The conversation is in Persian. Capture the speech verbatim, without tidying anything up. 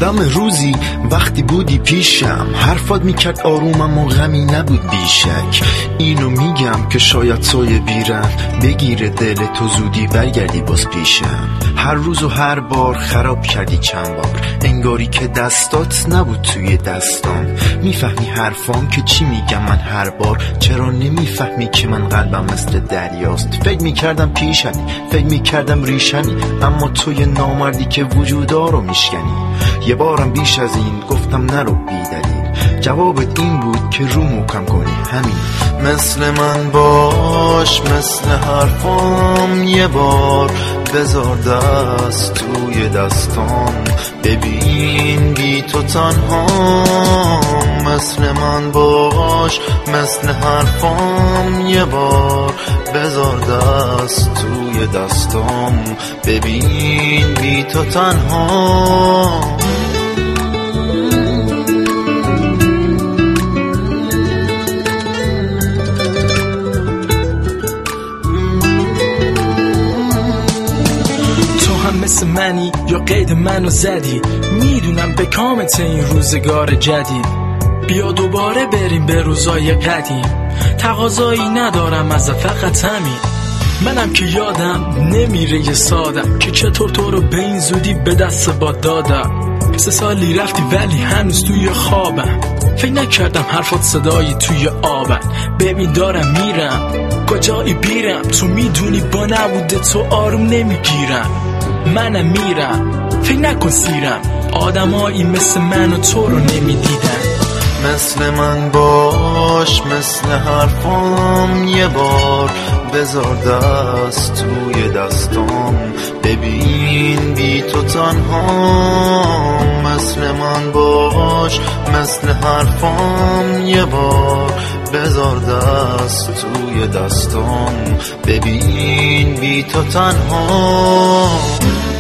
یادم روزی وقتی بودی پیشم، حرفات میکرد آرومم و غمی نبود بیشک. اینو میگم که شاید سایه بیرن بگیره دل تو، زودی برگردی باز پیشم. هر روز و هر بار خراب کردی چند بار، انگاری که دستات نبود توی دستام. میفهمی حرفام که چی میگم من هر بار؟ چرا نمیفهمی که من قلبم مثل دریاست؟ فکر میکردم پیشنی، فکر میکردم ریشنی، اما توی نامردی که وجودا رو میشکنی. یه بارم بیش از این گفتم نرو بی دلیل، جوابت این بود که رو محکم کنی همین. مثل من باش، مثل حرفام یه بار بذار دست توی دستام، ببین بی تو تنها. مثل من باش، مثل حرفام یه بار بذار دست توی دستام، ببین بی تو تنها. مثل منی یا قید منو زدی، میدونم به کامت این روزگار جدید. بیا دوباره بریم به روزای قدیم، تقاضایی ندارم از فقط همین. منم که یادم نمیره یه سادم که چطور تو رو به این زودی به دست با دادم. سه سالی رفتی ولی هنوز توی خوابم، فکر نکردم حرفات صدایی توی آبم. ببین دارم میرم کجایی بیرم، تو میدونی با نبوده تو آروم نمیگیرم. منم میرم فکر نکن سیرم، آدمایی مثل من و تو رو نمیدیدن. مثل من باش، مثل حرفام یه بار بذار دست توی دستام، ببین بی تو تنها. مثل من باش، مثل حرفام یه بار بذار دست توی دستام، ببین بی تو تنها.